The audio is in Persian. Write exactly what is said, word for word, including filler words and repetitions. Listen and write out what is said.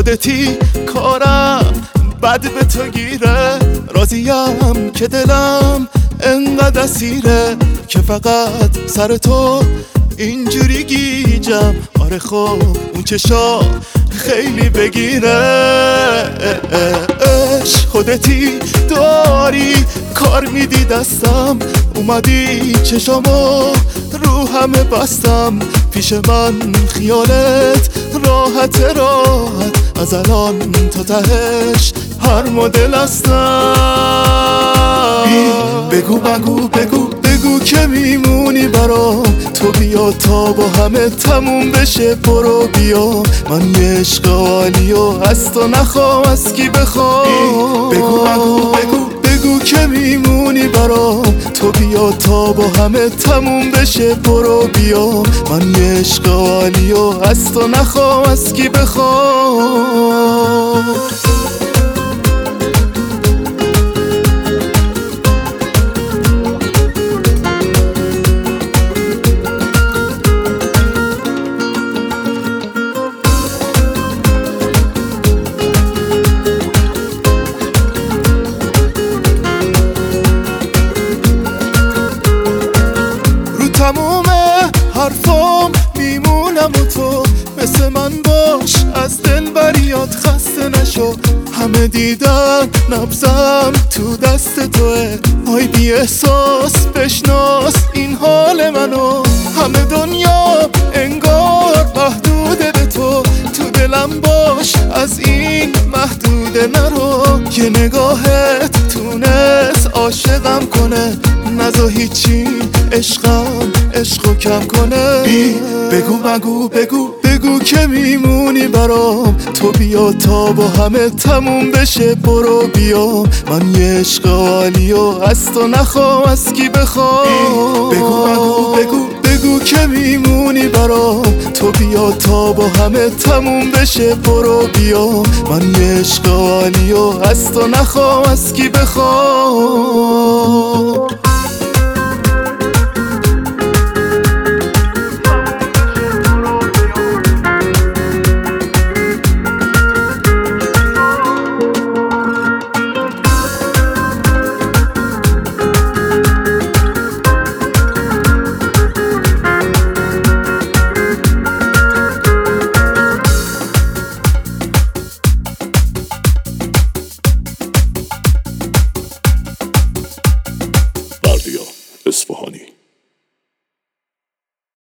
خودتی کارم بد به تو گیره، راضیم که دلم انقدر اسیره که فقط سر تو اینجوری گیجم. آره خب اون چشا خیلی بگیره. عشق خودتی داری کار میدی دستم، اومدی چشامو رو همه بستم. پیش من خیالت راحت راحت، از الان تا تهش هر مدل هستم. بگو بگو بگو بگو که میمونی برام، تو بیا تا با همه تموم بشه. برو بیا من یه عشق عالی و از تو نخوام از کی بخوام. بگو بگو بگو بگو که میمونی برام، تو بیا تا با همه تموم بشه. برو بیا من یه عشق عالی و از تو نخوام از کی بخوام. تموم حرفام میمونم و تو مثل من باش، از دل بریاد خسته نشو. همه دیدن نبزم تو دست توه، آی بی احساس بشناس این حال منو. همه دنیا انگار محدوده به تو، تو دلم باش از این محدوده نرو. یه نگاهت تونست عاشقم کنه، نزا هیچی عشقم عشقو کم کنه. بگو بگو بگو بگو که میمونی برام، تو بیا تا با همه تموم بشه. برو بیا من یه عشق عالی و از تو نخوام از کی بخوام. بگو بگو بگو بگو که میمونی برام، تو بیا تا با همه تموم بشه. برو بیا من یه عشق عالی و از تو نخوام از کی بخوام.